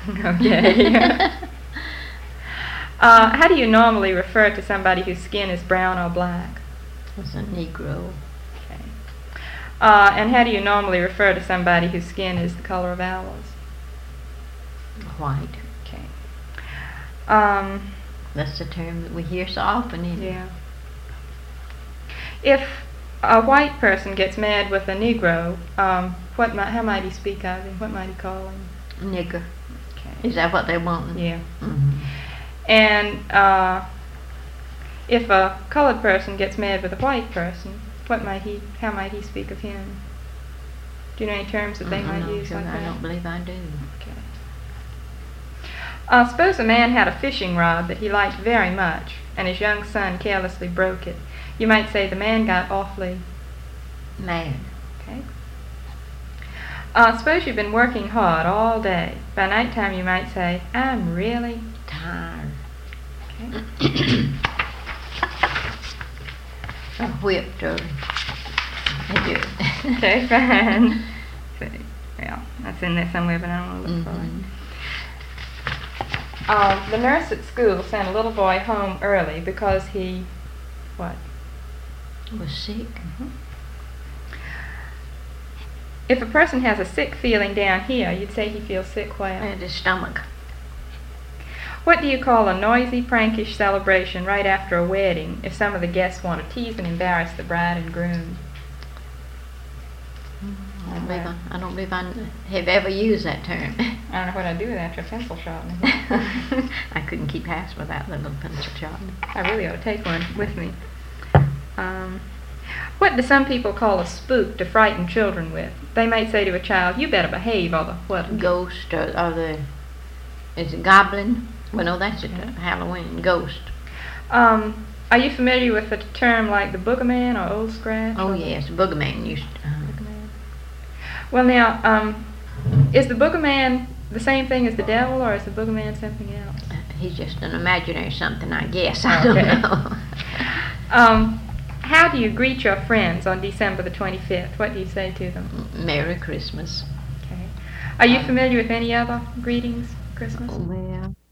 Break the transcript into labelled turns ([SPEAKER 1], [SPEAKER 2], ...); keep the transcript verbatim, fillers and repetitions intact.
[SPEAKER 1] Okay. uh, how do you normally refer to somebody whose skin is brown or black?
[SPEAKER 2] It's a Negro.
[SPEAKER 1] Okay. Uh, and how do you normally refer to somebody whose skin is the color of ours?
[SPEAKER 2] White.
[SPEAKER 1] Okay. Um,
[SPEAKER 2] That's the term that we hear so often, isn't it?
[SPEAKER 1] yeah. If a white person gets mad with a Negro, um, what might, how might he speak of him? What might he call him?
[SPEAKER 2] Nigger.
[SPEAKER 1] Okay.
[SPEAKER 2] Is that what they want?
[SPEAKER 1] Yeah.
[SPEAKER 2] Mm-hmm.
[SPEAKER 1] And uh, if a colored person gets mad with a white person, what might he? How might he speak of him? Do you know any terms that they
[SPEAKER 2] Mm, I'm
[SPEAKER 1] might
[SPEAKER 2] not
[SPEAKER 1] use
[SPEAKER 2] sure.
[SPEAKER 1] like
[SPEAKER 2] I
[SPEAKER 1] that?
[SPEAKER 2] don't believe I do.
[SPEAKER 1] Okay. Uh, suppose a man had a fishing rod that he liked very much, and his young son carelessly broke it. You might say the man got awfully
[SPEAKER 2] Mad.
[SPEAKER 1] Okay. Uh, suppose you've been working hard all day. By nighttime you might say, I'm really
[SPEAKER 2] Tired.
[SPEAKER 1] okay.
[SPEAKER 2] Or whipped or they do it.
[SPEAKER 1] Okay, fine. So, yeah, that's in there somewhere, but I don't want to look
[SPEAKER 2] Mhm.
[SPEAKER 1] for it. Uh, the nurse at school sent a little boy home early because he, what?
[SPEAKER 2] Was sick.
[SPEAKER 1] If a person has a sick feeling down here, you'd say he feels sick where?
[SPEAKER 2] At his stomach.
[SPEAKER 1] What do you call a noisy, prankish celebration right after a wedding if some of the guests want to tease and embarrass the bride and groom?
[SPEAKER 2] I don't believe I, I don't believe I have ever used that term.
[SPEAKER 1] I don't know what I'd do with after a pencil sharpener.
[SPEAKER 2] I couldn't keep house without the little pencil sharpener.
[SPEAKER 1] I really ought to take one with me. Um, what do some people call a spook to frighten children with? They might say to a child, you better behave, or the what?
[SPEAKER 2] Ghost or, or the, is it goblin? Well, no, that's at Halloween. Ghost.
[SPEAKER 1] Um, are you familiar with a term like the boogerman or old scratch?
[SPEAKER 2] Oh
[SPEAKER 1] or
[SPEAKER 2] yes, boogeyman used to. Uh,
[SPEAKER 1] Boogerman? Well, now, um, is the boogerman the same thing as the devil, or is the boogerman something else?
[SPEAKER 2] uh, he's just an imaginary something, I guess. I
[SPEAKER 1] Okay.
[SPEAKER 2] don't know.
[SPEAKER 1] Um, how do you greet your friends on December the twenty-fifth? What do you say to them?
[SPEAKER 2] Merry Christmas.
[SPEAKER 1] Okay. Are you familiar with any other greetings, Christmas?
[SPEAKER 2] Well,